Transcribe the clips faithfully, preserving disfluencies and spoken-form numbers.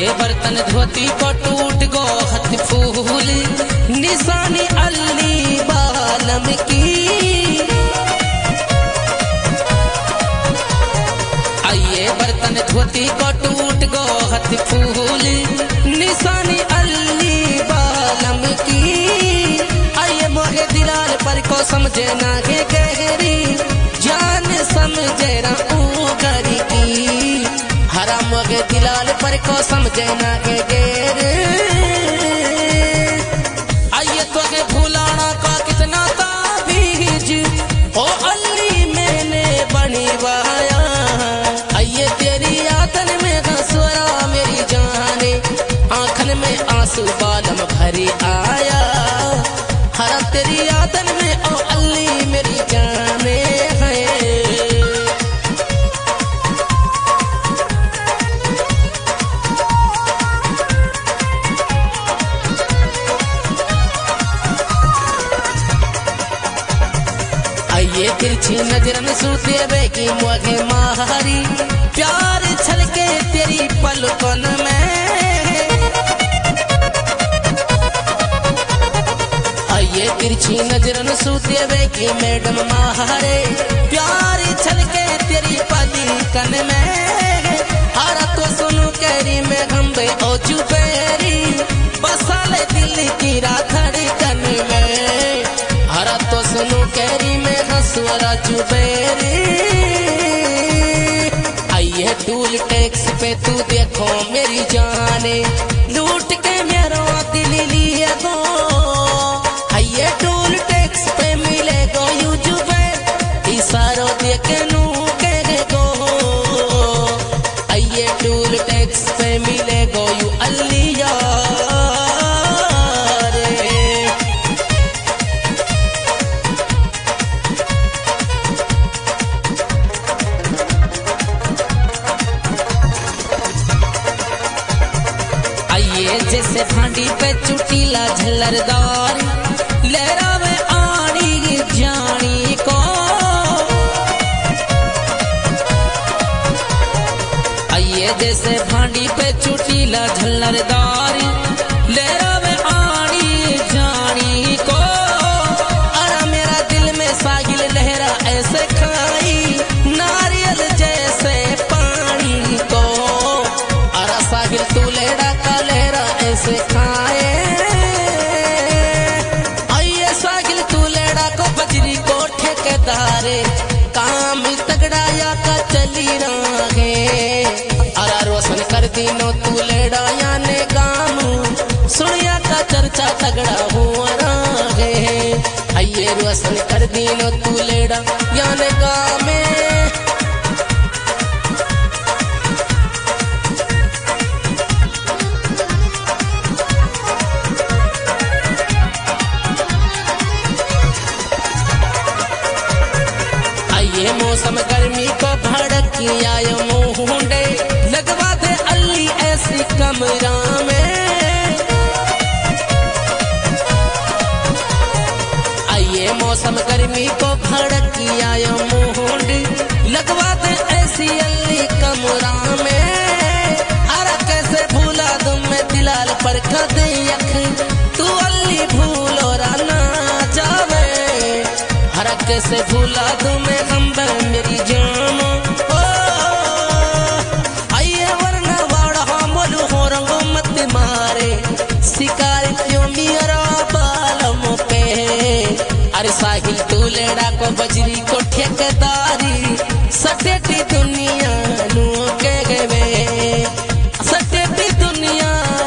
आइए बर्तन धोती को टूट गो हथ फूल निशानी अल्ली बालम की। आइए बर्तन धोती को टूट गो हथ फूल निशानी अल्ली बालम की। आइए मोहे दिलाल पर को समझे ना के गहरी जान समझे ना ऊगरी की। हरा मोगे दिलाल पर को समझे ना के गेर। आइए तो के भूलाना का कितना ताबीज ओ अल्ली मैंने बनवाया। आइए तेरी यादन में हंसुरा मेरी जाने आंखन में आंसू बालम भरी आया। हरा तेरी यादन में ओ अल्ली मेरी जाने है। आइए तिरछी नजरन सूते बेगी मोगे मारी प्यार छलके तेरी पलकों में। आइए तिरछी नजरन सूते बेगी मैडम मारे प्यार छलके तेरी पलकन में। हरा तो सुनू कैरी में गंबे ओ चुपेरी बसाले दिल की राधड़कन में। हरा तो सुनू कैरी में हंसुरा चुपेरी। आइए टूल टैक्स पे तू देखो मेरी जाने लूट के मेरा दिल लिए गो। आइए टूल टैक्स पे मिले गो यू जुबेर इशारो देखे नू के गो। आइए टूल टैक्स पे मिले गो यू अल्लिया। जैसे भांडी पे चुटीला झलरदार लहरावे आनी जानी को। आइए जैसे भांडी पे चुटीला झलरदार लहरावे आनी जानी को। अरे मेरा दिल में सागिल लहरा ऐसे खाई नारियल जैसे पानी को। अरे सागिल तू लहरा का लहरा ऐसे खाए। आइए सागिल तू लेड़ा को बजरी को ठेकेदारे काम तगड़ा या का चली रहे। अरा रोशन कर दीनो तू लेड़ा याने काम सुनिया का चर्चा तगड़ा हुआ रहे। आइए रोशन कर दीनो तू लेड़ा याने काम मौसम गर्मी को भड़की आयो मुंडे लगवा दे अल्ली ऐसी कमरा में। आइए मौसम गर्मी को भड़की आयो मुंडे लगवा दे ऐसी अल्ली कमरा में। अरे कैसे भूला तुम मैं दिलाल पर कदे यख तू अल्ली भूलो ना जावे। हरा कैसे भूला तुम्हें गंबर मेरी जानो। आइए वरना वाड़ा मोलू हो रंगो मत मारे शिकार क्यों मेरा बालम पे। अरे साहिल तू लेड़ा को बजरी को ठेकेदारी सटेटी दुनिया नू के गए सटेटी दुनिया।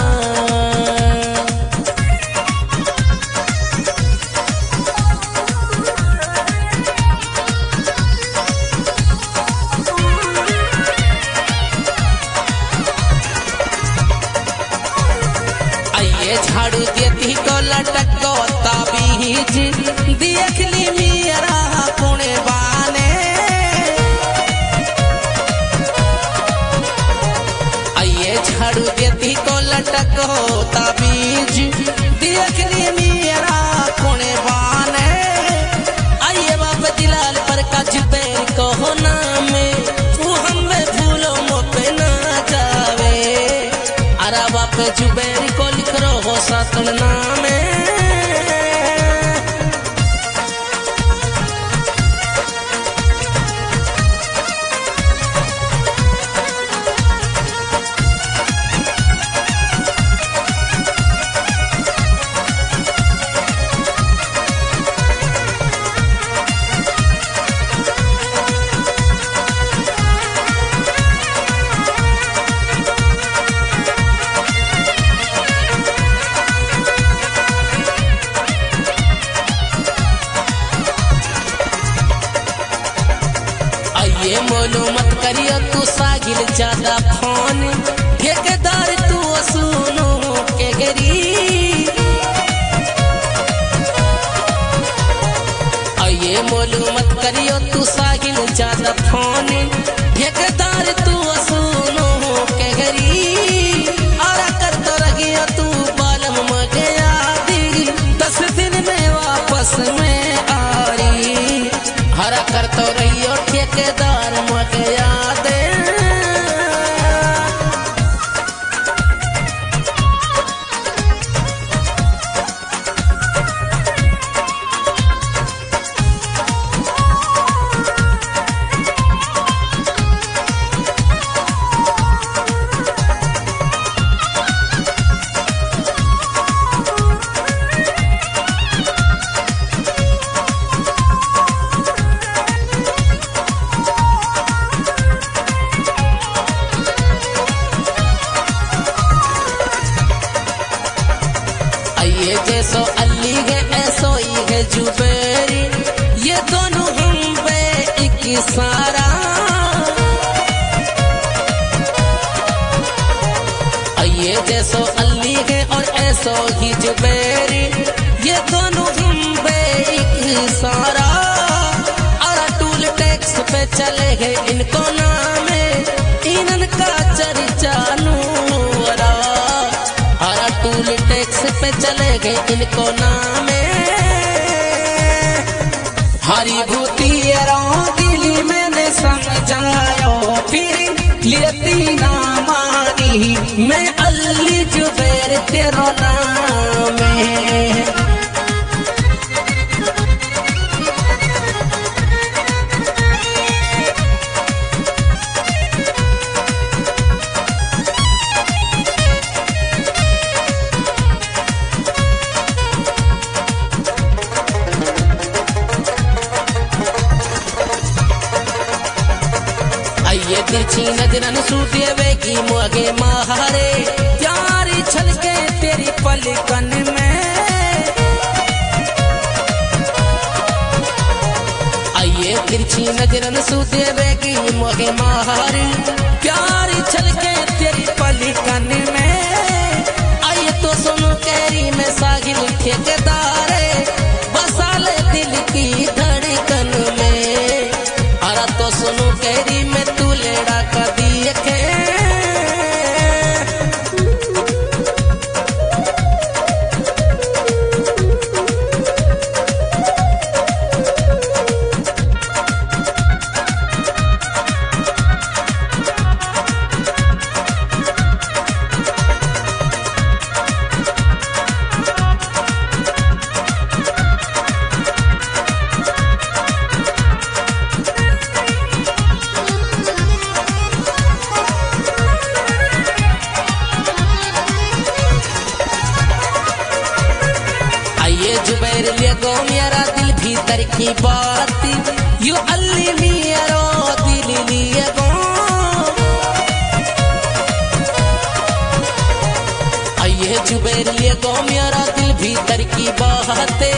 झाड़ू देती को लटक गो ताबीज देख ली मेरा पुणे बाने। आइए झाड़ू देती को लटक गो ताबीज देख ली मेरा पुणे बाने। आइए बाप दिलाल पर का जुबैर को नाम वो हमें भूलो मोपे ना जावे। पे जुबैर को लिख रो हो सातन नामे। ये मोलो मत करियो तू सागिल ज्यादा फोन, ठेकेदार तू सुनो के गरी। ये मोलो मत करियो तू सागिल ज्यादा फोन, ठेकेदार तू सुनो के गरी। आरा कर तो रहियो तू बालम मगे यादी, दस दिन में वापस में आरी। हरा कर तो रहियो ठेकेदार मगे याद। ये जैसो अली है ऐसो ही है जुबैरी, ये दोनों हम पे एक सारा। ये जैसो अली है और ऐसो ही जुबैरी, ये दोनों हम पे एक सारा। और टूल टैक्स पे चले गए इनको नामे, इनन का चर्चा नूरा। टूल टैक्स पे चले गए इनको नामे। हरी भूती दिल्ली मैंने समझायो, फिर लेती ना मानी। मैं अली जुबैर तेरा नाम है। ये तिरछी नजरन सूते वेगी मोगे मारे, प्यारी छलके तेरी पलकन में। आइए तिरछी नजरन सूते वेगी मोगे मारे, प्यारी छलके तेरी पलकन में। आइए तो सुनो कैरी में सागिल ठेकेदार, बसाले दिल की धड़कन में। अरा तो सुनो कैरी में तू लेड़ा का दिए के। जुबैर ले गो मेरा दिल भीतर की बात, यू अली मेरा दिल लिए गो। आइए जुबैर ले गो मेरा दिल भीतर की बात,